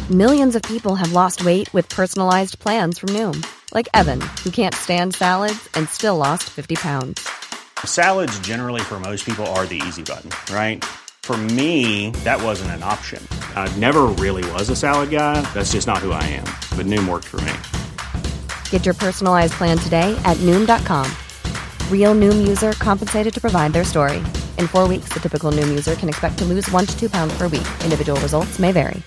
Millions of people have lost weight with personalized plans from Noom. Like Evan, who can't stand salads and still lost 50 pounds. Salads generally for most people are the easy button, right? For me, that wasn't an option. I never really was a salad guy. That's just not who I am. But Noom worked for me. Get your personalized plan today at Noom.com. Real Noom user compensated to provide their story. In 4 weeks, the typical Noom user can expect to lose 1 to 2 pounds per week. Individual results may vary.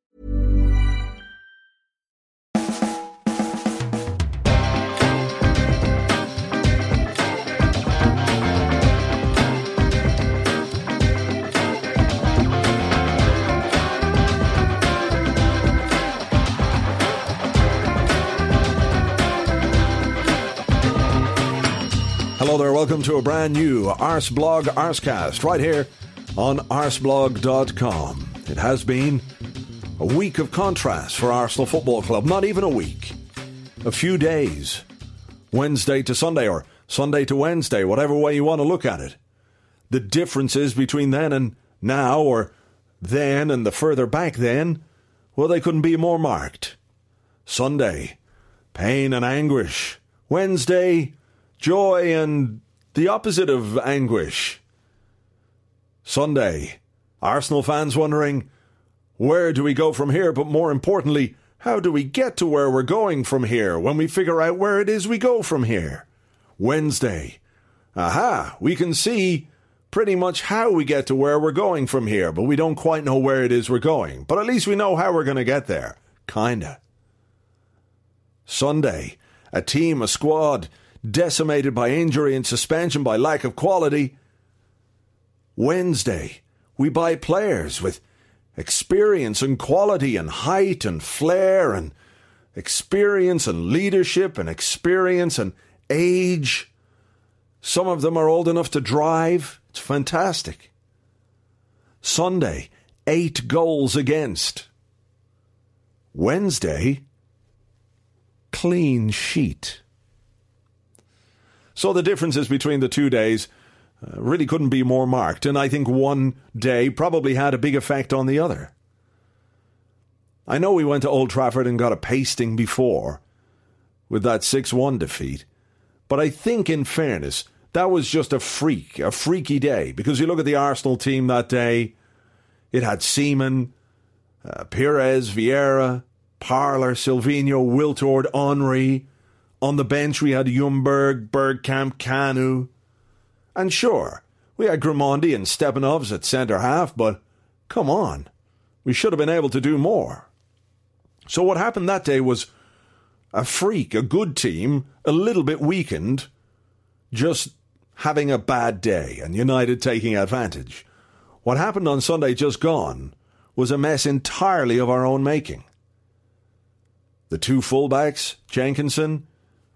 Hello there, welcome to a brand new Arseblog Arsecast right here on arseblog.com. It has been a week of contrast for Arsenal Football Club. Not even a week. A few days. Wednesday to Sunday or Sunday to Wednesday, whatever way you want to look at it. The differences between then and now, or then and the further back then, well, they couldn't be more marked. Sunday, pain and anguish. Wednesday, joy and the opposite of anguish. Sunday, Arsenal fans wondering, where do we go from here? But more importantly, how do we get to where we're going from here when we figure out where it is we go from here? Wednesday, we can see pretty much how we get to where we're going from here, but we don't quite know where it is we're going. But at least we know how we're going to get there. Kinda. Sunday, a team, a squad, decimated by injury and suspension, by lack of quality. Wednesday, we buy players with experience and quality and height and flair and experience and leadership and experience and age. Some of them are old enough to drive. It's fantastic. Sunday, 8 goals against. Wednesday, clean sheet. So the differences between the 2 days really couldn't be more marked, and I think one day probably had a big effect on the other. I know we went to Old Trafford and got a pasting before with that 6-1 defeat, but I think in fairness, that was just a freaky day, because you look at the Arsenal team that day, it had Seaman, Pires, Vieira, Parler, Silvinho, Wiltord, Henry. On the bench, we had Ljungberg, Bergkamp, Kanu. And sure, we had Grimandi and Stepanovs at centre-half, but come on, we should have been able to do more. So what happened that day was a good team, a little bit weakened, just having a bad day, and United taking advantage. What happened on Sunday just gone was a mess entirely of our own making. The 2 fullbacks, Jenkinson,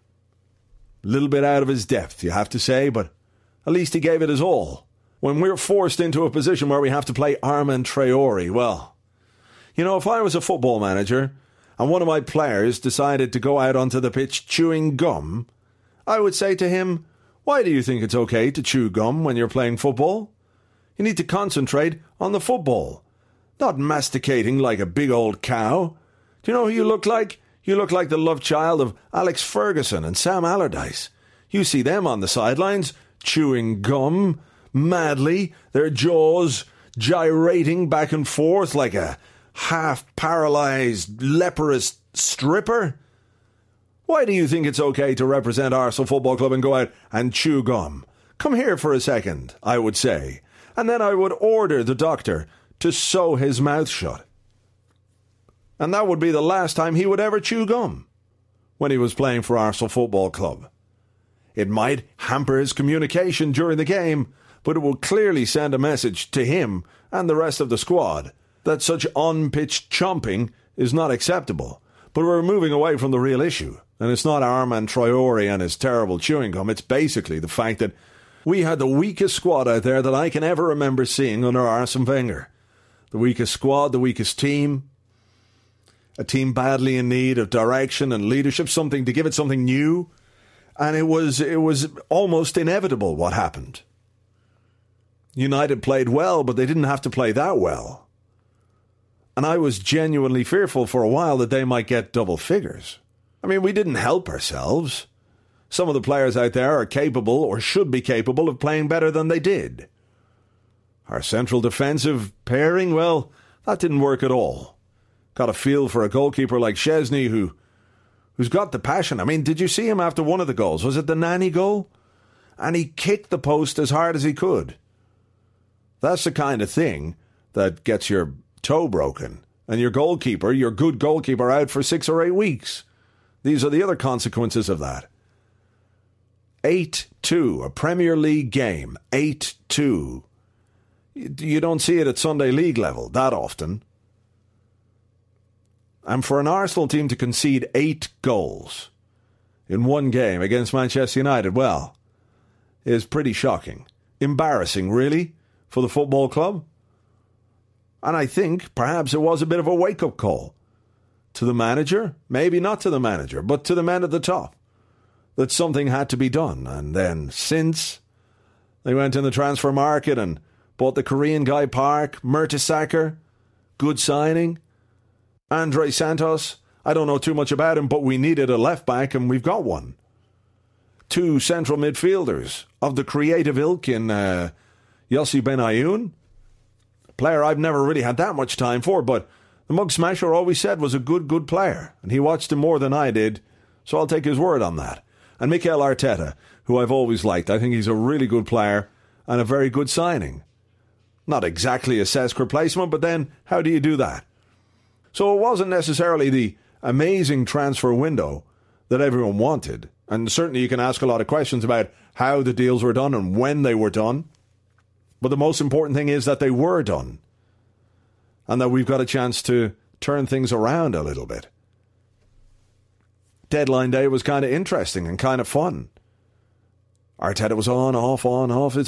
a little bit out of his depth, you have to say, but at least he gave it his all. When we're forced into a position where we have to play Armand Traore, well, you know, if I was a football manager and one of my players decided to go out onto the pitch chewing gum, I would say to him, why do you think it's okay to chew gum when you're playing football? You need to concentrate on the football, not masticating like a big old cow. Do you know who you look like? You look like the love child of Alex Ferguson and Sam Allardyce. You see them on the sidelines, chewing gum, madly, their jaws gyrating back and forth like a half-paralysed, leprous stripper. Why do you think it's okay to represent Arsenal Football Club and go out and chew gum? Come here for a second, I would say. And then I would order the doctor to sew his mouth shut. And that would be the last time he would ever chew gum when he was playing for Arsenal Football Club. It might hamper his communication during the game, but it will clearly send a message to him and the rest of the squad that such on-pitch chomping is not acceptable. But we're moving away from the real issue, and it's not Armand Traore and his terrible chewing gum. It's basically the fact that we had the weakest squad out there that I can ever remember seeing under Arsene Wenger. The weakest squad, the weakest team. A team badly in need of direction and leadership, something to give it something new. And it was almost inevitable what happened. United played well, but they didn't have to play that well. And I was genuinely fearful for a while that they might get double figures. I mean, we didn't help ourselves. Some of the players out there are capable, or should be capable, of playing better than they did. Our central defensive pairing, well, that didn't work at all. Got a feel for a goalkeeper like Szczesny who's got the passion. I mean, did you see him after one of the goals? Was it the Nani goal? And he kicked the post as hard as he could. That's the kind of thing that gets your toe broken and your goalkeeper, your good goalkeeper, out for 6 or 8 weeks. These are the other consequences of that. 8-2, a Premier League game, 8-2. You don't see it at Sunday League level that often. And for an Arsenal team to concede 8 goals in one game against Manchester United, well, is pretty shocking. Embarrassing, really, for the football club. And I think perhaps it was a bit of a wake-up call to the manager, maybe not to the manager, but to the men at the top, that something had to be done. And then since they went in the transfer market and bought the Korean guy Park, Mertesacker, good signing. Andre Santos, I don't know too much about him, but we needed a left-back and we've got one. 2 central midfielders of the creative ilk in Yossi Benayoun, a player I've never really had that much time for, but the Mug Smasher always said was a good player, and he watched him more than I did, so I'll take his word on that. And Mikel Arteta, who I've always liked. I think he's a really good player and a very good signing. Not exactly a Cesc replacement, but then how do you do that? So it wasn't necessarily the amazing transfer window that everyone wanted. And certainly you can ask a lot of questions about how the deals were done and when they were done. But the most important thing is that they were done. And that we've got a chance to turn things around a little bit. Deadline day was kind of interesting and kind of fun. Arteta was on, off, it's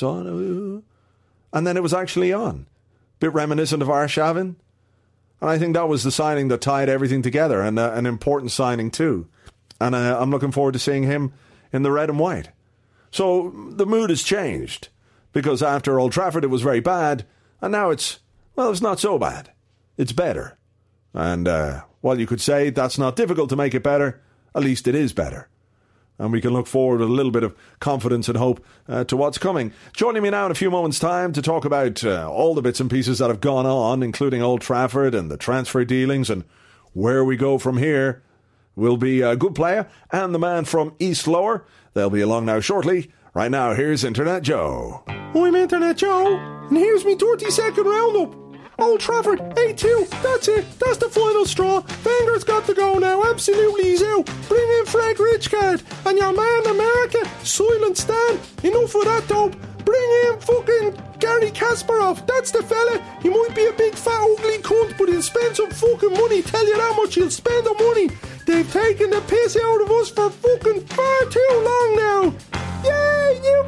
on. And then it was actually on. Bit reminiscent of Arshavin. And I think that was the signing that tied everything together, and an important signing too. And I'm looking forward to seeing him in the red and white. So the mood has changed, because after Old Trafford it was very bad, and now it's not so bad. It's better. And while you could say that's not difficult to make it better, at least it is better. And we can look forward with a little bit of confidence and hope to what's coming. Joining me now in a few moments' time to talk about all the bits and pieces that have gone on, including Old Trafford and the transfer dealings and where we go from here, will be a good player and the man from East Lower. They'll be along now shortly. Right now, here's Internet Joe. I'm Internet Joe, and here's me 30-second roundup. Old Trafford, 8-2, that's it, that's the final straw. Wenger's got to go now, absolutely he's out. Bring in Fred Rijkaard, and your man America, Silent Stan. Enough of that dope. Bring in fucking Gary Kasparov, that's the fella. He might be a big fat ugly cunt, but he'll spend some fucking money, tell you that much, he'll spend the money. They've taken the piss out of us for fucking far too long now. Yay, new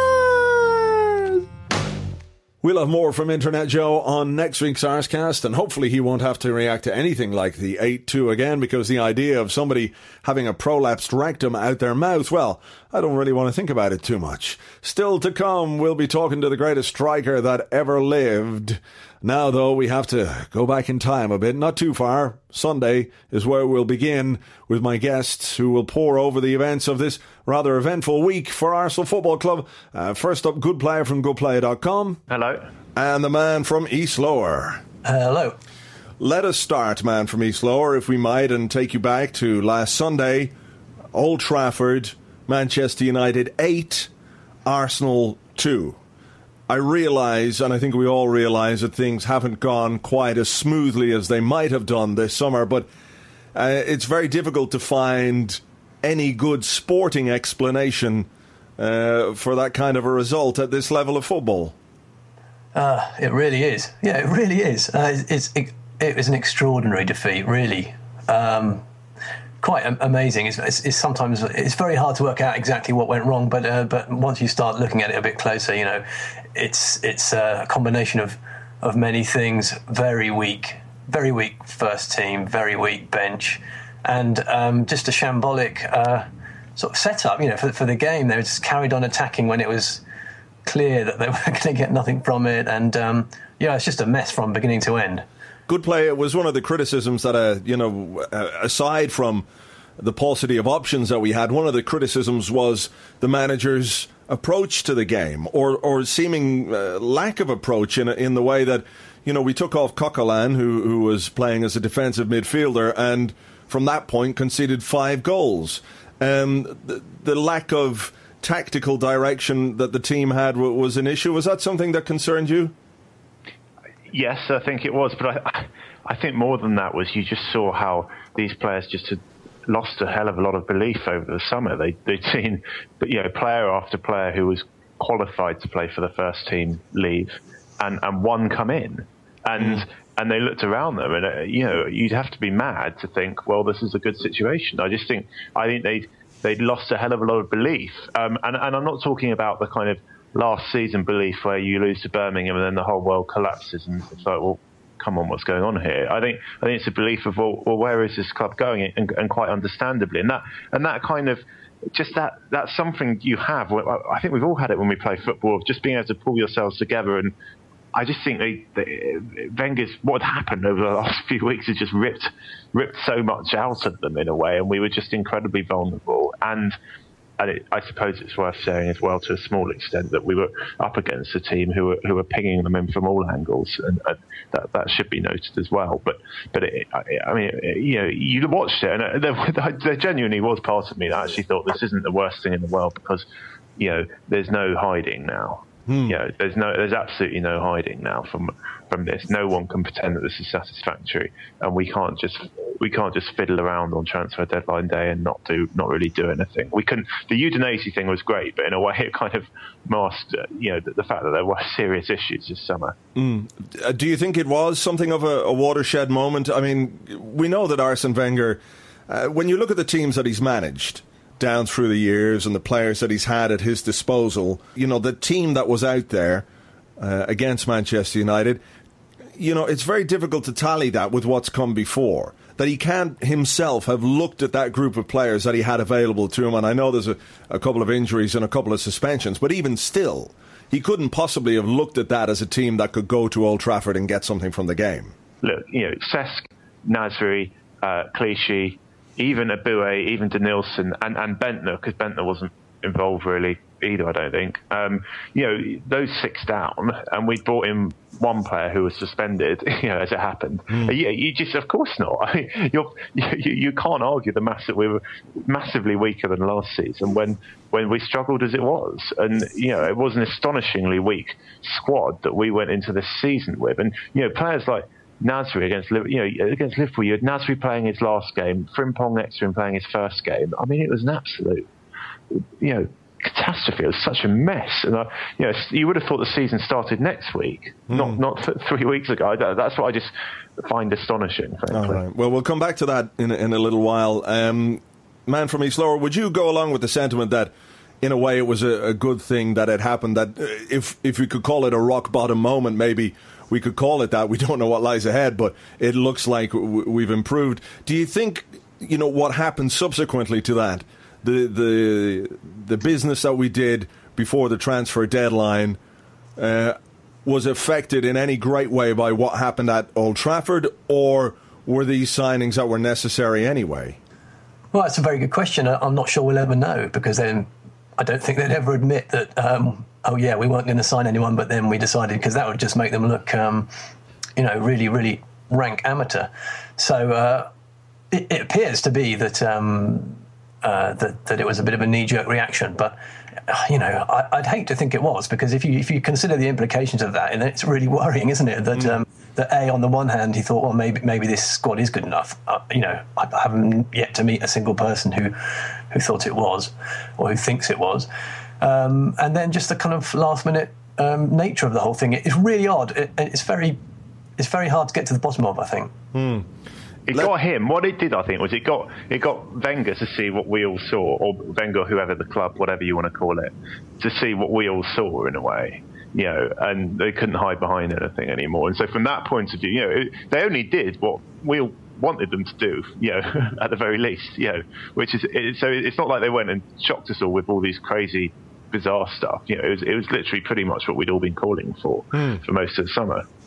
players! We'll have more from Internet Joe on next week's Arscast, and hopefully he won't have to react to anything like the 8-2 again, because the idea of somebody having a prolapsed rectum out their mouth, well, I don't really want to think about it too much. Still to come, we'll be talking to the greatest striker that ever lived. Now, though, we have to go back in time a bit, not too far. Sunday is where we'll begin with my guests, who will pour over the events of this rather eventful week for Arsenal Football Club. First up, good player from goodplayer.com. Hello. And the man from East Lower. Hello. Let us start, man from East Lower, if we might, and take you back to last Sunday. Old Trafford, Manchester United 8, Arsenal 2. I realise, and I think we all realise, that things haven't gone quite as smoothly as they might have done this summer, but it's very difficult to find any good sporting explanation for that kind of a result at this level of football. It really is. Yeah, it really is. It was an extraordinary defeat, really. Quite amazing. It's sometimes it's very hard to work out exactly what went wrong, but once you start looking at it a bit closer, you know, it's a combination of many things. Very weak first team, very weak bench, and just a shambolic sort of setup. You know, for the game, they just carried on attacking when it was clear that they were going to get nothing from it, and it's just a mess from beginning to end. Good play was one of the criticisms that, aside from the paucity of options that we had, one of the criticisms was the manager's approach to the game, or seeming lack of approach in the way that, we took off Coquelin, who was playing as a defensive midfielder, and from that point conceded 5 goals. The lack of tactical direction that the team had was an issue. Was that something that concerned you? Yes, I think it was, but I think more than that was you just saw how these players just had lost a hell of a lot of belief over the summer. They'd seen, player after player who was qualified to play for the first team leave, and one come in, and they looked around them, and you'd have to be mad to think, well, this is a good situation. I think they'd lost a hell of a lot of belief, and I'm not talking about the kind of last season belief where you lose to Birmingham and then the whole world collapses, and it's like, well, come on, what's going on here? I think it's a belief of, well, where is this club going? And quite understandably, and that kind of just that's something you have. I think we've all had it when we play football, of just being able to pull yourselves together. And I just think Wenger's, what had happened over the last few weeks has just ripped so much out of them in a way, and we were just incredibly vulnerable. And I suppose it's worth saying as well, to a small extent, that we were up against a team who were pinging them in from all angles, and that should be noted as well. But you watched it, and there genuinely was part of me that actually thought this isn't the worst thing in the world, because there's no hiding now. There's absolutely no hiding now from this. No one can pretend that this is satisfactory, and we can't just fiddle around on transfer deadline day and not really do anything. We couldn't. The Udinese thing was great, but in a way it kind of masked the fact that there were serious issues this summer. Do you think it was something of a watershed moment? I mean, we know that Arsene Wenger, when you look at the teams that he's managed down through the years and the players that he's had at his disposal, the team that was out there against Manchester United, it's very difficult to tally that with what's come before. That he can't himself have looked at that group of players that he had available to him, and I know there's a couple of injuries and a couple of suspensions, but even still, he couldn't possibly have looked at that as a team that could go to Old Trafford and get something from the game. Look, Cesc, Nasri, Clichy, even Aboué, even Denilson, and Bentner, because Bentner wasn't involved really either, I don't think. Those 6 down, and we brought in one player who was suspended, as it happened. You just, of course not. I mean, you can't argue we were massively weaker than last season when we struggled as it was. And, it was an astonishingly weak squad that we went into this season with. And, players like Nasri against Liverpool, you had Nasri playing his last game, Frimpong next to him playing his first game. I mean, it was an absolute, catastrophe. It was such a mess. And you would have thought the season started next week, not 3 weeks ago. That's what I just find astonishing, frankly. All right. Well, we'll come back to that in a little while. Man from East Lower, would you go along with the sentiment that, in a way, it was a good thing that it happened, that if we could call it a rock bottom moment, maybe we could call it that? We don't know what lies ahead, but it looks like we've improved. Do you think, what happened subsequently to that, the business that we did before the transfer deadline, was affected in any great way by what happened at Old Trafford, or were these signings that were necessary anyway? Well, that's a very good question. I'm not sure we'll ever know, because then I don't think they'd ever admit that, we weren't going to sign anyone, but then we decided, because that would just make them look, really, really rank amateur. So it appears to be that that it was a bit of a knee-jerk reaction, but I'd hate to think it was, because if you consider the implications of that, and it's really worrying, isn't it? That that on the one hand he thought, well, maybe this squad is good enough. I haven't yet to meet a single person who thought it was, or who thinks it was. And then just the kind of last-minute nature of the whole thing. It's really odd. It's very hard to get to the bottom of, I think. It got him. What it did, I think, was it got Wenger to see what we all saw, or Wenger, whoever the club, whatever you want to call it, to see what we all saw in a way. And they couldn't hide behind anything anymore. And so from that point of view, they only did what we all wanted them to do, at the very least, which is, so it's not like they went and shocked us all with all these crazy, bizarre stuff. It was literally pretty much what we'd all been calling for most of the summer.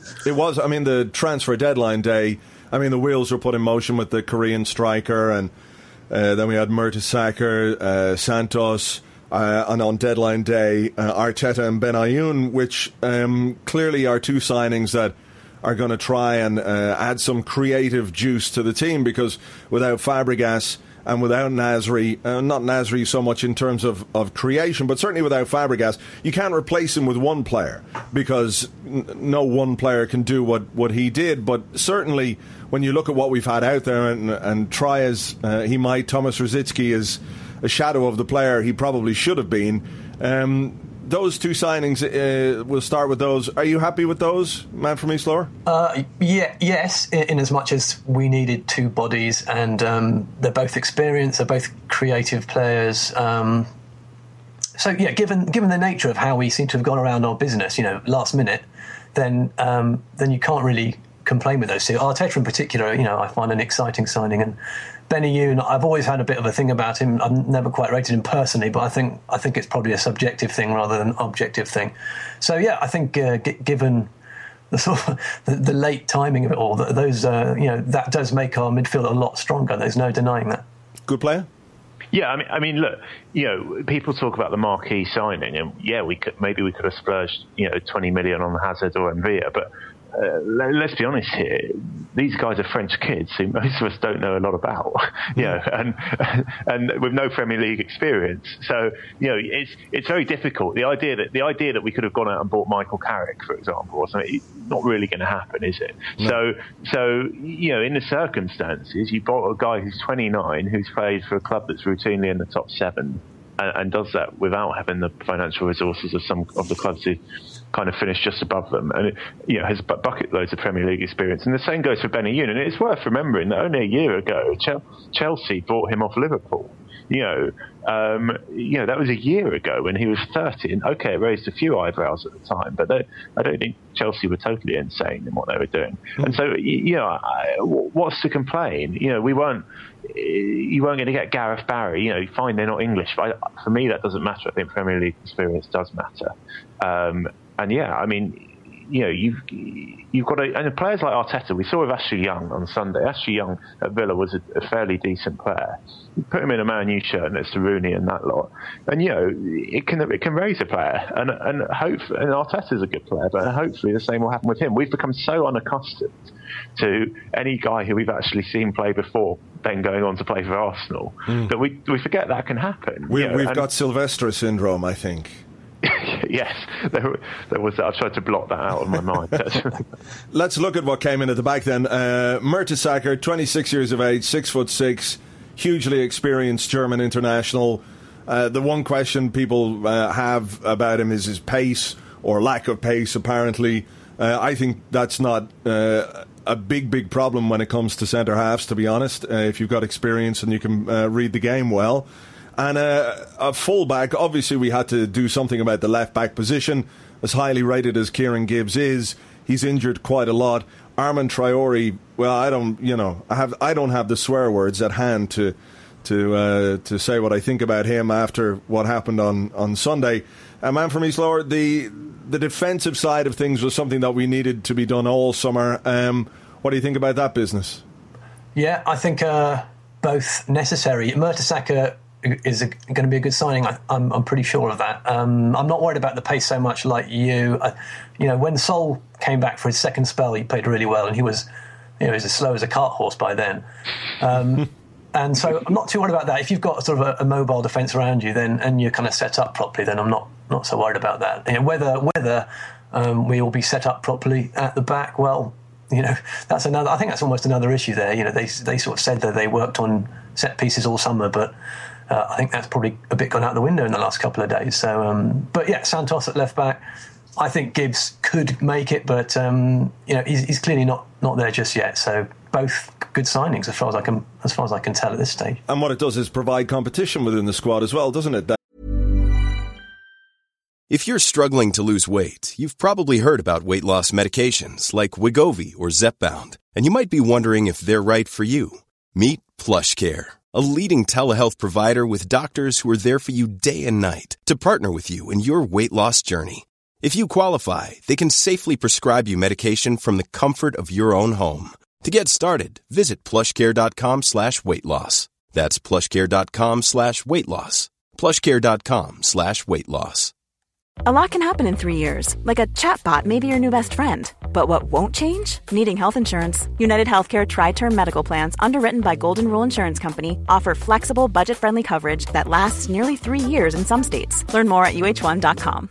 It was. I mean, the transfer deadline day, I mean, the wheels were put in motion with the Korean striker, and then we had Mertesacker, Santos, and on deadline day, Arteta and Benayoun, which clearly are two signings that are going to try and add some creative juice to the team, because without Fabregas and without Nasri, not Nasri so much in terms of creation, but certainly without Fabregas, you can't replace him with one player, because no one player can do what he did. But certainly when you look at what we've had out there and try as he might, Thomas Rosicky is a shadow of the player he probably should have been. Those two signings, we'll start with those. Are you happy with those, man from East Lower? Yes, in as much as we needed two bodies, and they're both experienced, they're both creative players. So yeah, given the nature of how we seem to have gone around our business, last minute, then you can't really complain with those two. Arteta in particular, I find an exciting signing, and Benayoun, I've always had a bit of a thing about him. I've never quite rated him personally, but I think it's probably a subjective thing rather than an objective thing. So yeah, I think given the sort of the late timing of it all, those that does make our midfield a lot stronger. There's no denying that. Good player. Yeah, I mean, look, people talk about the marquee signing, and yeah, we could have splurged, 20 million on Hazard or Envia, but let's be honest here, these guys are French kids who most of us don't know a lot about, and with no Premier League experience. So, it's very difficult. The idea that we could have gone out and bought Michael Carrick, for example, or something, it's not really going to happen, is it? No. So in the circumstances, you bought a guy who's 29, who's played for a club that's routinely in the top 7, and does that without having the financial resources of some of the clubs who kind of finished just above them, and has bucket loads of Premier League experience. And the same goes for Benayoun. And it's worth remembering that only a year ago, Chelsea bought him off Liverpool. That was a year ago when he was 30. And okay, it raised a few eyebrows at the time, but I don't think Chelsea were totally insane in what they were doing. And so, what's to complain? You weren't going to get Gareth Barry. Fine, they're not English, but for me that doesn't matter. I think Premier League experience does matter. And yeah, I mean, you've got and players like Arteta. We saw with Ashley Young on Sunday. Ashley Young at Villa was a fairly decent player. You put him in a Man U shirt next to Rooney and that lot, and it can raise a player. And Arteta's a good player, but hopefully the same will happen with him. We've become so unaccustomed to any guy who we've actually seen play before then going on to play for Arsenal that we forget that can happen. We've got Sylvester syndrome, I think. Yes, there was that. I've tried to block that out of my mind. Let's look at what came in at the back then. Mertesacker, 26 years of age, 6'6", hugely experienced German international. The one question people have about him is his pace or lack of pace, apparently. I think that's not a big problem when it comes to centre-halves, to be honest, if you've got experience and you can read the game well. And a full-back, obviously we had to do something about the left-back position. As highly rated as Kieran Gibbs is, he's injured quite a lot. Armand Traore, well, I don't have the swear words at hand to say what I think about him after what happened on Sunday. Man from East Lower, the defensive side of things was something that we needed to be done all summer. What do you think about that business? Yeah, I think both necessary. Mertesacker is going to be a good signing. I'm pretty sure of that. I'm not worried about the pace so much like you. When Sol came back for his second spell, he played really well, and he was as slow as a cart horse by then. And so I'm not too worried about that. If you've got sort of a mobile defence around you, then and you're kind of set up properly, then I'm not so worried about that. Whether we all be set up properly at the back, well, that's another. I think that's almost another issue there. They sort of said that they worked on set pieces all summer, but I think that's probably a bit gone out the window in the last couple of days. So, but yeah, Santos at left back. I think Gibbs could make it, but he's clearly not there just yet. So both good signings as far as I can tell at this stage. And what it does is provide competition within the squad as well, doesn't it? If you're struggling to lose weight, you've probably heard about weight loss medications like Wegovy or Zepbound, and you might be wondering if they're right for you. Meet PlushCare, a leading telehealth provider with doctors who are there for you day and night to partner with you in your weight loss journey. If you qualify, they can safely prescribe you medication from the comfort of your own home. To get started, visit plushcare.com/weight-loss. That's plushcare.com/weight-loss. plushcare.com/weight-loss. A lot can happen in 3 years, like a chatbot may be your new best friend. But what won't change? Needing health insurance. United Healthcare Tri-Term Medical Plans, underwritten by Golden Rule Insurance Company, offer flexible, budget-friendly coverage that lasts nearly 3 years in some states. Learn more at uh1.com.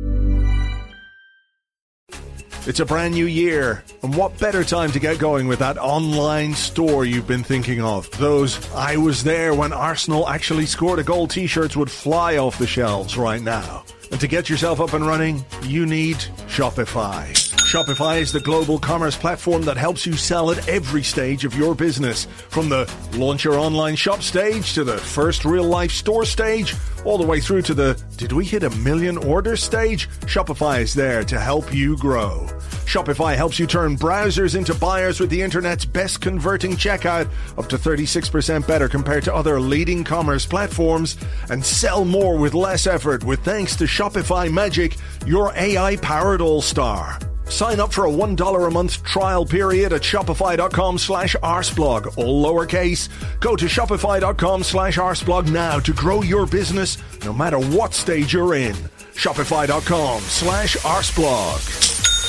It's a brand new year, and what better time to get going with that online store you've been thinking of? Those "I was there when Arsenal actually scored a goal" t-shirts would fly off the shelves right now. And to get yourself up and running, you need Shopify. Shopify is the global commerce platform that helps you sell at every stage of your business. From the launch your online shop stage to the first real-life store stage, all the way through to the "did we hit 1 million orders" stage, Shopify is there to help you grow. Shopify helps you turn browsers into buyers with the internet's best converting checkout, up to 36% better compared to other leading commerce platforms, and sell more with less effort with thanks to Shopify Magic, your AI-powered all-star. Sign up for a $1 a month trial period at shopify.com/arseblog, all lowercase. Go to shopify.com/arseblog now to grow your business no matter what stage you're in. Shopify.com/arseblog.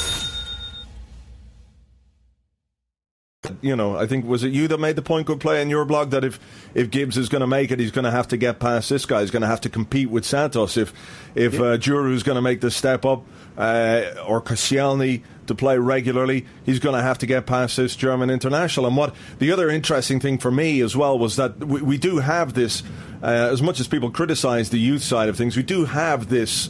You know, I think, was it you that made the point, Good Play, in your blog, that if Gibbs is going to make it, he's going to have to get past this guy. He's going to have to compete with Santos. If Djuru's going to make the step up, or Koscielny to play regularly, he's going to have to get past this German international. And what the other interesting thing for me as well was that we do have this, as much as people criticise the youth side of things, we do have this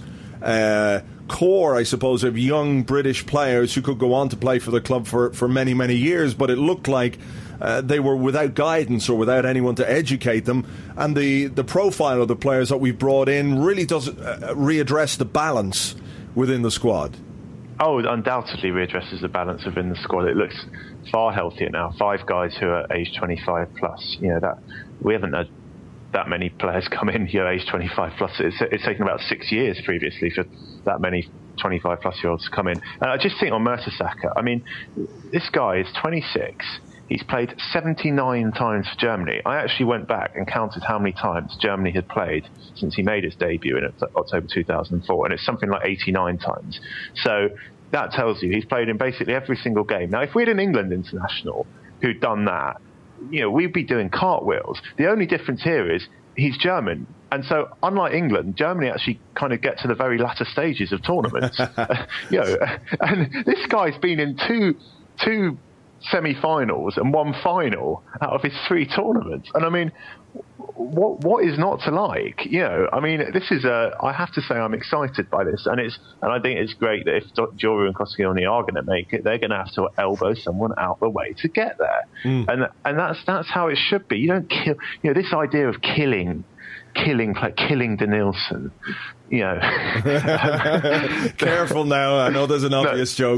core, I suppose, of young British players who could go on to play for the club for many, many years, but it looked like they were without guidance or without anyone to educate them. And the profile of the players that we've brought in really does readdress the balance within the squad. Oh, it undoubtedly readdresses the balance within the squad. It looks far healthier now. 5 guys who are age 25 plus. You know, that we haven't had that many players come in here age 25 plus. It's taken about 6 years previously for that many 25 plus year olds to come in. And I just think on Mertesacker, I mean, this guy is 26. He's played 79 times for Germany. I actually went back and counted how many times Germany had played since he made his debut in October 2004, and it's something like 89 times. So that tells you he's played in basically every single game. Now, if we had an England international who'd done that, you know, we'd be doing cartwheels. The only difference here is he's German. And so, unlike England, Germany actually kind of get to the very latter stages of tournaments. You know, and this guy's been in two semi-finals and 1 final out of his 3 tournaments. And I mean, what is not to like? You know, I mean, this is I have to say I'm excited by this, and I think it's great that if Djuru and Koscielny are going to make it, they're going to have to elbow someone out the way to get there. And that's how it should be. You don't kill. You know, this idea of killing Denilson, you know. Careful now, I know there's an obvious joke.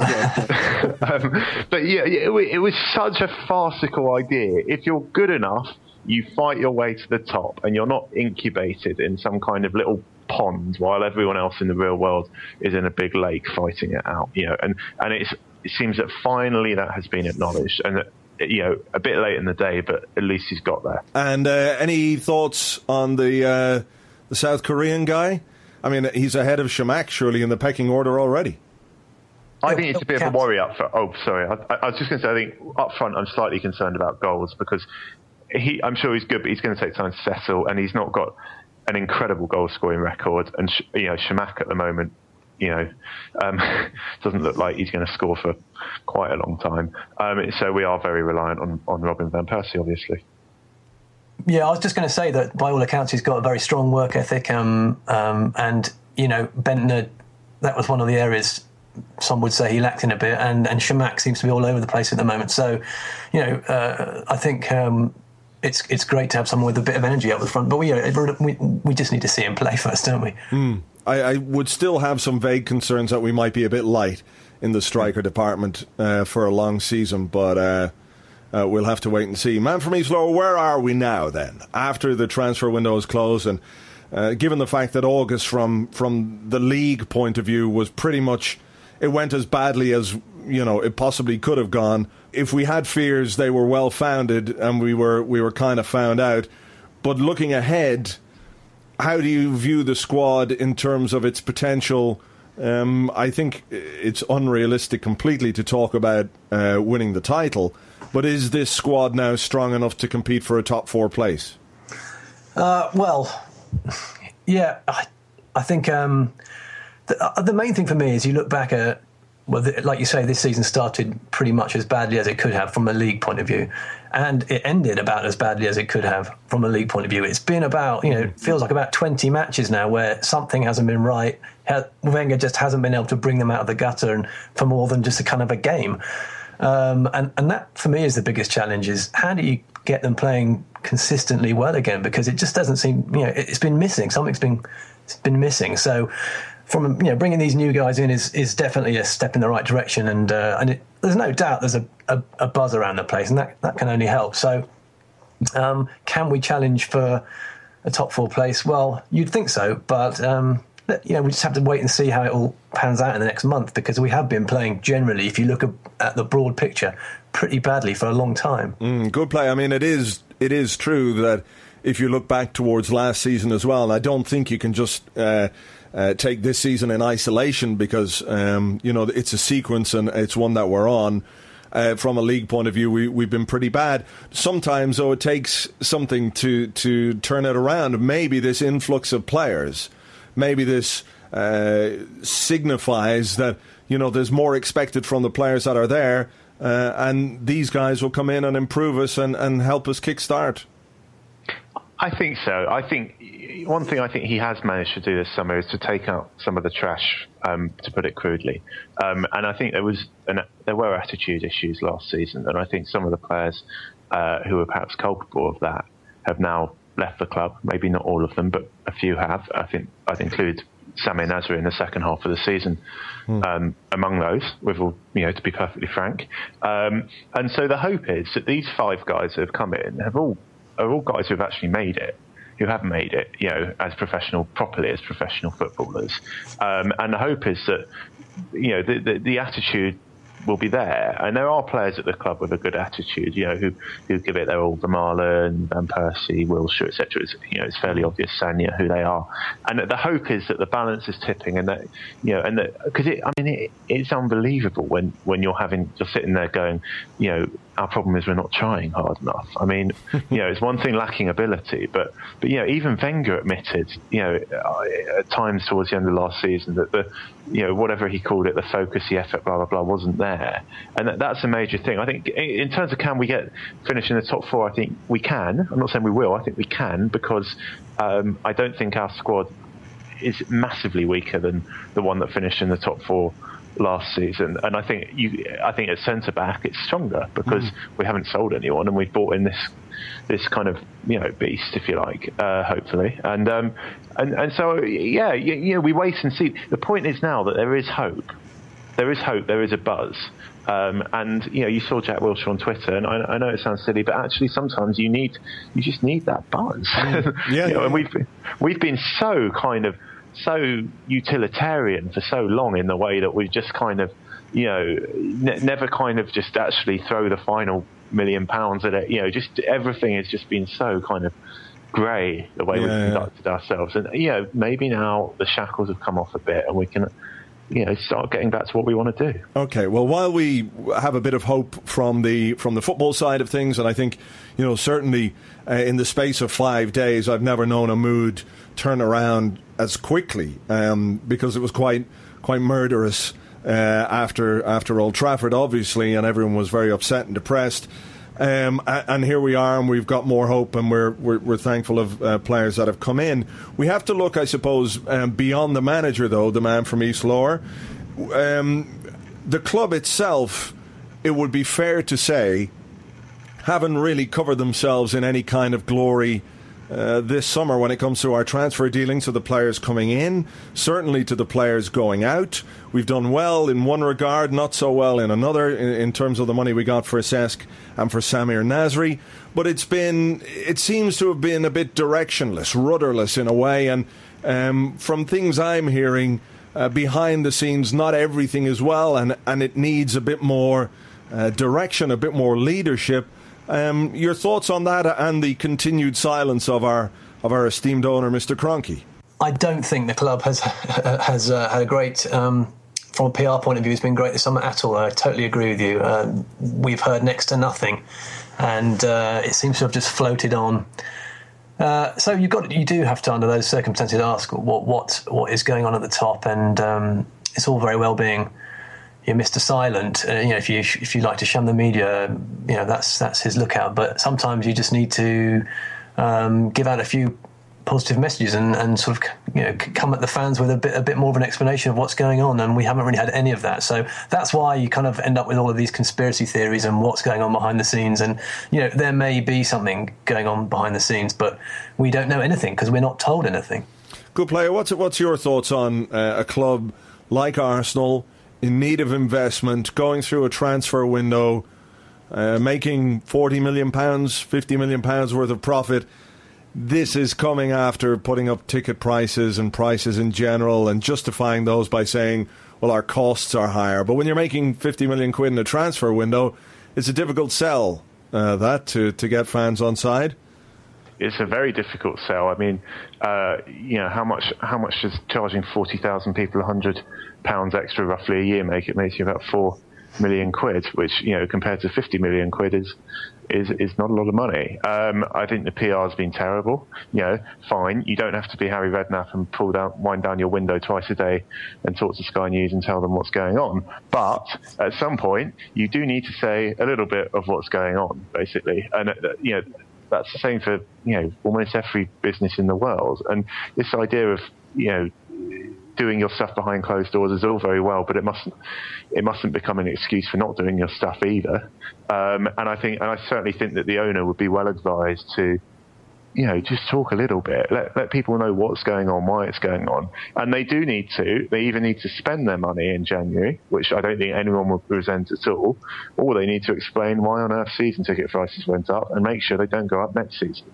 But yeah, it was such a farcical idea. If you're good enough, you fight your way to the top, and you're not incubated in some kind of little pond while everyone else in the real world is in a big lake fighting it out. You know, and it seems that finally that has been acknowledged, and that, you know, a bit late in the day, but at least he's got there. And any thoughts on the South Korean guy? I mean, he's ahead of Shamak, surely, in the pecking order already. I think it's a bit of a worry up front. Oh, sorry. I was just going to say, I think up front I'm slightly concerned about goals, because I'm sure he's good, but he's going to take time to settle, and he's not got an incredible goal-scoring record. And, you know, Shamak at the moment, you know, doesn't look like he's going to score for quite a long time. So we are very reliant on Robin van Persie, obviously. Yeah, I was just going to say that by all accounts he's got a very strong work ethic, and, you know, Bendtner, that was one of the areas some would say he lacked in a bit, and Shamak seems to be all over the place at the moment. So, you know, I think it's great to have someone with a bit of energy up the front, but we just need to see him play first, don't we? I would still have some vague concerns that we might be a bit light in the striker department for a long season, but we'll have to wait and see. Man from East Lower, where are we now then? After the transfer window is closed, and given the fact that August, from the league point of view, was pretty much, it went as badly as it possibly could have gone. If we had fears, they were well founded, and we were kind of found out. But looking ahead, how do you view the squad in terms of its potential? I think it's unrealistic completely to talk about winning the title, but is this squad now strong enough to compete for a top 4 place? Well, yeah, I think the main thing for me is you look back at, like you say, this season started pretty much as badly as it could have from a league point of view, and it ended about as badly as it could have from a league point of view. It's been about, it feels like about 20 matches now where something hasn't been right. Wenger just hasn't been able to bring them out of the gutter and for more than just a kind of a game. And that, for me, is the biggest challenge, is how do you get them playing consistently well again? Because it just doesn't seem, it's been missing. Something's been missing. So from bringing these new guys in is definitely a step in the right direction, and there's no doubt there's a buzz around the place, and that can only help. So can we challenge for a top 4 place? Well, you'd think so, but we just have to wait and see how it all pans out in the next month, because we have been playing generally, if you look at the broad picture, pretty badly for a long time. Good play. I mean, it is true that if you look back towards last season as well, and I don't think you can just take this season in isolation, because it's a sequence and it's one that we're on. From a league point of view, we've been pretty bad. Sometimes, though, it takes something to turn it around. Maybe this influx of players, maybe this signifies that there's more expected from the players that are there, and these guys will come in and improve us and help us kickstart. I think so. I think one thing I think he has managed to do this summer is to take out some of the trash, to put it crudely. And I think there were attitude issues last season, and I think some of the players who were perhaps culpable of that have now left the club. Maybe not all of them, but a few have. I think I'd include Samir Nasri in the second half of the season among those, to be perfectly frank. And so the hope is that these 5 guys who have come in are all guys who have actually made it, who have made it, properly as professional footballers. And the hope is that, the attitude will be there. And there are players at the club with a good attitude, who give it their all. Vermaelen, Van Persie, Wilshere, etc. It's fairly obvious, Sagna, who they are. And the hope is that the balance is tipping, and that, because it's unbelievable when you're sitting there going, our problem is we're not trying hard enough. I mean, it's one thing lacking ability, but even Wenger admitted, at times towards the end of last season that whatever he called it, the focus, the effort, blah blah blah, wasn't there, and that's a major thing. I think in terms of can we finish in the top 4, I think we can. I'm not saying we will. I think we can, because I don't think our squad is massively weaker than the one that finished in the top 4 last season, and I think at centre back it's stronger because we haven't sold anyone, and we've brought in this kind of beast, if you like, hopefully, and so we wait and see. The point is now that there is hope, there is a buzz, and you saw Jack Wilshere on Twitter, and I know it sounds silly, but actually sometimes you just need that buzz. And we've been so utilitarian for so long in the way that we've just kind of, never kind of just actually throw the final £1 million at it. Just everything has just been so kind of grey the way we've conducted ourselves. And, maybe now the shackles have come off a bit and we can, start getting back to what we want to do. Okay, well, while we have a bit of hope from the football side of things, and I think, certainly in the space of 5 days, I've never known a mood turn around as quickly, because it was quite murderous after Old Trafford, obviously, and everyone was very upset and depressed. And here we are, and we've got more hope, and we're thankful of players that have come in. We have to look, I suppose, beyond the manager, though, the man from East Lower. The club itself, it would be fair to say, haven't really covered themselves in any kind of glory this summer when it comes to our transfer dealings, to the players coming in, certainly to the players going out. We've done well in one regard, not so well in another, in terms of the money we got for Cesc and for Samir Nasri. But it seems to have been a bit directionless, rudderless in a way, and from things I'm hearing behind the scenes, not everything is well, and it needs a bit more direction, a bit more leadership. Your thoughts on that and the continued silence of our esteemed owner, Mr. Kroenke? I don't think the club has had a great, from a PR point of view, it's been great this summer at all. I totally agree with you. We've heard next to nothing, and it seems to have just floated on. So you do have to, under those circumstances, ask what is going on at the top, and it's all very well being Mr. Silent. If you like to shun the media, that's his lookout. But sometimes you just need to give out a few positive messages and sort of come at the fans with a bit more of an explanation of what's going on. And we haven't really had any of that. So that's why you kind of end up with all of these conspiracy theories and what's going on behind the scenes. And there may be something going on behind the scenes, but we don't know anything because we're not told anything. Good player. What's your thoughts on a club like Arsenal, in need of investment, going through a transfer window, making £40 million, £50 million worth of profit? This is coming after putting up ticket prices and prices in general and justifying those by saying, well, our costs are higher. But when you're making 50 million quid in a transfer window, it's a difficult sell, to get fans on side. It's a very difficult sell. I mean, how much does charging 40,000 people £100 extra roughly a year make? It makes you about 4 million quid, which compared to 50 million quid is not a lot of money. I think the PR has been terrible. Fine, you don't have to be Harry Redknapp and wind down your window twice a day and talk to Sky News and tell them what's going on. But at some point, you do need to say a little bit of what's going on, basically. And that's the same for almost every business in the world. And this idea of doing your stuff behind closed doors is all very well, but it mustn't become an excuse for not doing your stuff either. And I certainly think that the owner would be well advised to just talk a little bit, let people know what's going on, why it's going on. And they even need to spend their money in January, which I don't think anyone would resent at all, or they need to explain why on earth season ticket prices went up and make sure they don't go up next season.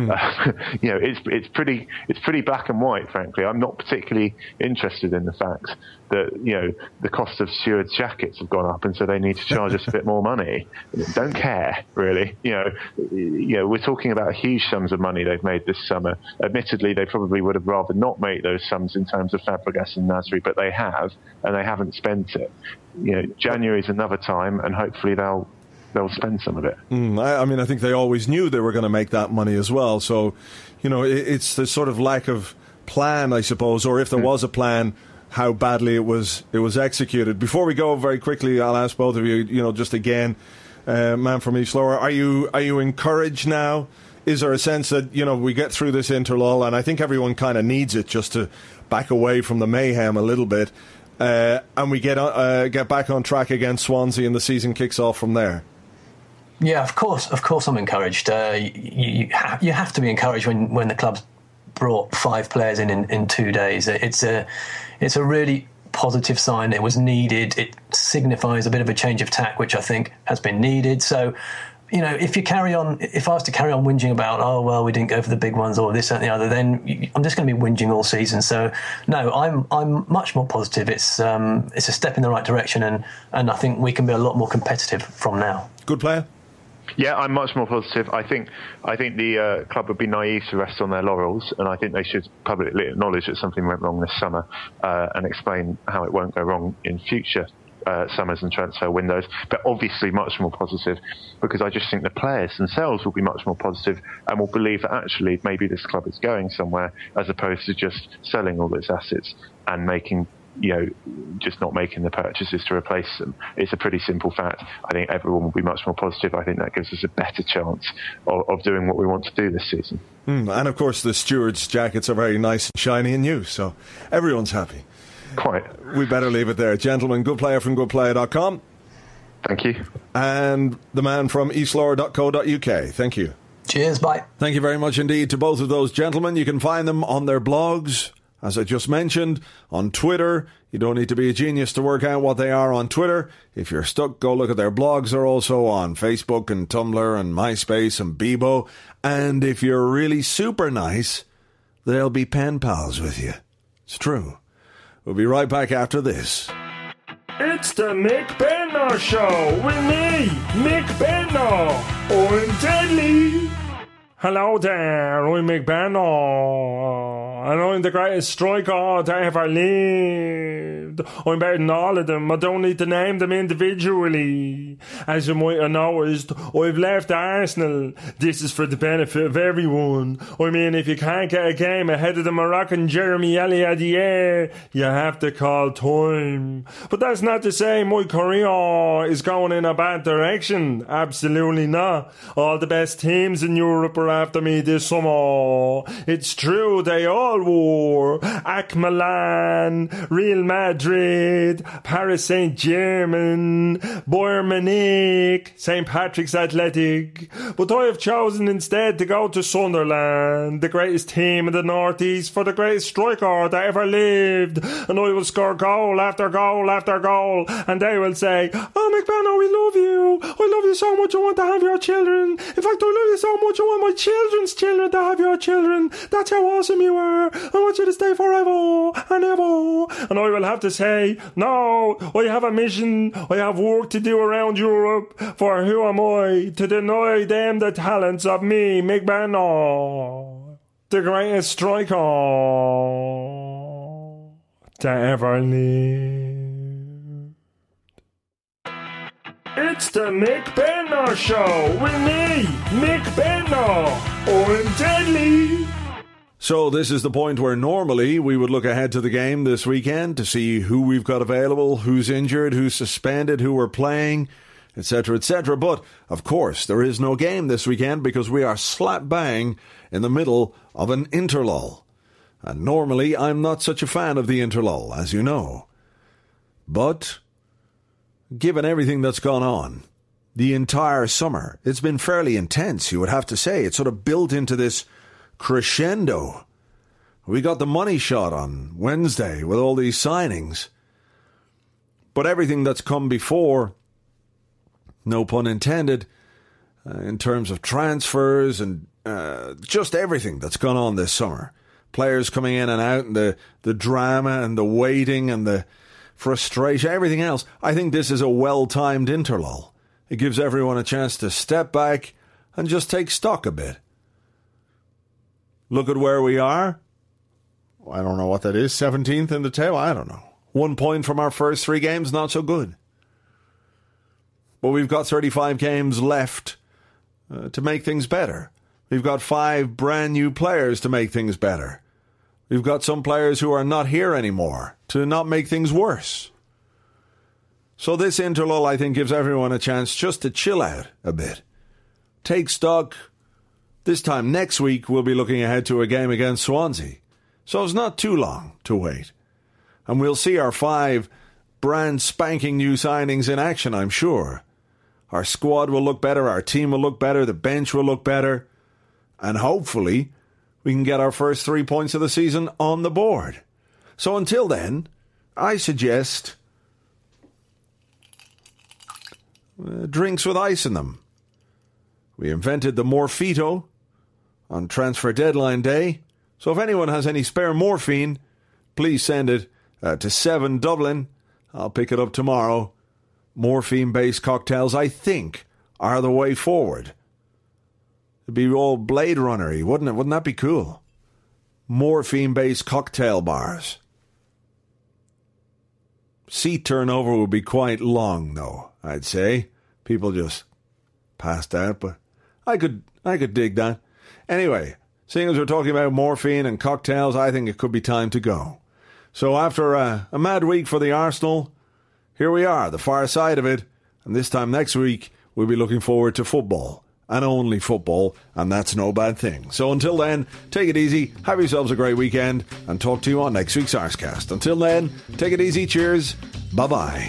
It's pretty black and white, frankly. I'm not particularly interested in the fact that the cost of stewards' jackets have gone up and so they need to charge us a bit more money. Don't care, really. We're talking about huge sums of money they've made this summer. Admittedly, they probably would have rather not make those sums in terms of Fabregas and Nasri, but they have, and they haven't spent it. January is another time, and hopefully they'll spend some of it. I think they always knew they were going to make that money as well. So, it's the sort of lack of plan, I suppose, or if there was a plan, how badly it was executed. Before we go, very quickly, I'll ask both of you, just again, man from East Lower, are you encouraged now? Is there a sense that, we get through this interlull, and I think everyone kind of needs it just to back away from the mayhem a little bit, and we get back on track against Swansea and the season kicks off from there? Yeah, of course I'm encouraged. You have to be encouraged when the club's brought 5 players in 2 days. It's a really positive sign. It was needed. It signifies a bit of a change of tack, which I think has been needed. So, if I was to carry on whinging about, we didn't go for the big ones or this and the other, then I'm just going to be whinging all season. So, no, I'm much more positive. It's a step in the right direction, and I think we can be a lot more competitive from now. Good player. Yeah, I'm much more positive. I think the club would be naive to rest on their laurels, and I think they should publicly acknowledge that something went wrong this summer and explain how it won't go wrong in future summers and transfer windows. But obviously much more positive, because I just think the players themselves will be much more positive and will believe that actually maybe this club is going somewhere, as opposed to just selling all its assets and making just not making the purchases to replace them. It's a pretty simple fact. I think everyone will be much more positive. I think that gives us a better chance of doing what we want to do this season. And of course the stewards' jackets are very nice and shiny and new, so everyone's happy. Quite. We better leave it there. Gentlemen, good player from goodplayer.com. Thank you. And the man from eastlower.co.uk. Thank you. Cheers. Cheers, bye. Thank you very much indeed to both of those gentlemen. You can find them on their blogs, as I just mentioned, on Twitter. You don't need to be a genius to work out what they are on Twitter. If you're stuck, go look at their blogs. They're also on Facebook and Tumblr and MySpace and Bebo. And if you're really super nice, they'll be pen pals with you. It's true. We'll be right back after this. It's the Mick Benno Show with me, Mick Benno. I'm deadly. Hello there, I'm Mick Benno. And I'm the greatest striker that ever lived. I'm better than all of them. I don't need to name them individually. As you might have noticed, I've left Arsenal. This is for the benefit of everyone. I mean, if you can't get a game ahead of the Moroccan Jeremy Eliadier, you have to call time. But that's not to say my career is going in a bad direction. Absolutely not. All the best teams in Europe are after me this summer. It's true, they all were. AC Milan, Real Madrid, Paris Saint-Germain, Bayern Munich, St. Patrick's Athletic. But I have chosen instead to go to Sunderland, the greatest team in the Northeast, for the greatest striker that ever lived. And I will score goal after goal after goal. And they will say, oh, Mick Benno, we love you. I love you so much, I want to have your children. In fact, I love you so much, I want my children's children to have your children. That's how awesome you are. I want you to stay forever and ever. And I will have to say, no, I have a mission. I have work to do around Europe. For who am I to deny them the talents of me, Mick Benno, the greatest striker that ever lived. It's the Mick Benno Show with me, Mick Benno. I'm deadly. So this is the point where normally we would look ahead to the game this weekend to see who we've got available, who's injured, who's suspended, who we're playing, etc., etc. But, of course, there is no game this weekend because we are slap bang in the middle of an interlull. And normally I'm not such a fan of the interlull, as you know. But, given everything that's gone on, the entire summer, it's been fairly intense, you would have to say. It's sort of built into this crescendo. We got the money shot on Wednesday with all these signings. But everything that's come before, no pun intended, in terms of transfers and just everything that's gone on this summer. Players coming in and out and the drama and the waiting and the frustration, everything else. I think this is a well-timed interlull. It gives everyone a chance to step back and just take stock a bit. Look at where we are. I don't know what that is. 17th in the table? I don't know. 1 point from our first 3 games, not so good. But we've got 35 games left to make things better. We've got 5 brand new players to make things better. We've got some players who are not here anymore to not make things worse. So this interlull, I think, gives everyone a chance just to chill out a bit. Take stock. This time next week, we'll be looking ahead to a game against Swansea. So it's not too long to wait. And we'll see our 5 brand spanking new signings in action, I'm sure. Our squad will look better, our team will look better, the bench will look better. And hopefully, we can get our first 3 points of the season on the board. So until then, I suggest drinks with ice in them. We invented the Morphito on transfer deadline day. So if anyone has any spare morphine, please send it to 7 Dublin. I'll pick it up tomorrow. Morphine-based cocktails, I think, are the way forward. It'd be all Blade Runner-y, wouldn't it? Wouldn't that be cool? Morphine-based cocktail bars. Seat turnover would be quite long, though, I'd say. People just passed out, but I could dig that. Anyway, seeing as we're talking about morphine and cocktails, I think it could be time to go. So after a mad week for the Arsenal, here we are, the far side of it, and this time next week, we'll be looking forward to football. And only football, and that's no bad thing. So until then, take it easy, have yourselves a great weekend, and talk to you on next week's Arscast. Until then, take it easy, cheers, bye-bye.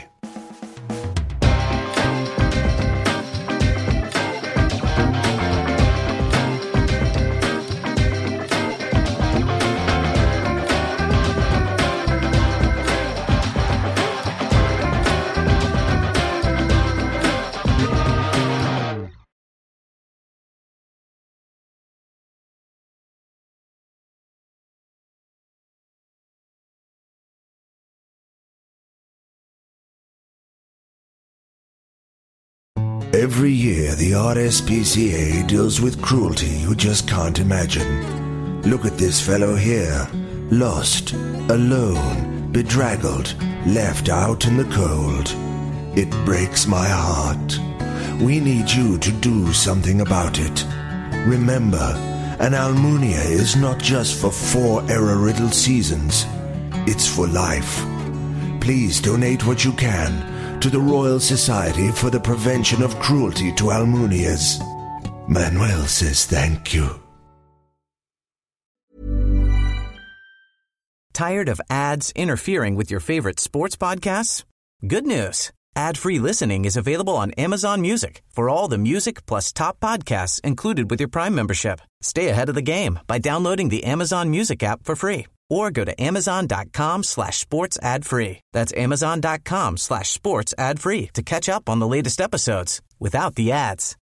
Every year, the RSPCA deals with cruelty you just can't imagine. Look at this fellow here. Lost, alone, bedraggled, left out in the cold. It breaks my heart. We need you to do something about it. Remember, an Almunia is not just for 4 error-riddled seasons. It's for life. Please donate what you can to the Royal Society for the Prevention of Cruelty to Almunias. Manuel says thank you. Tired of ads interfering with your favorite sports podcasts? Good news. Ad-free listening is available on Amazon Music for all the music plus top podcasts included with your Prime membership. Stay ahead of the game by downloading the Amazon Music app for free or go to amazon.com/sports ad free. That's amazon.com/sports ad free to catch up on the latest episodes without the ads.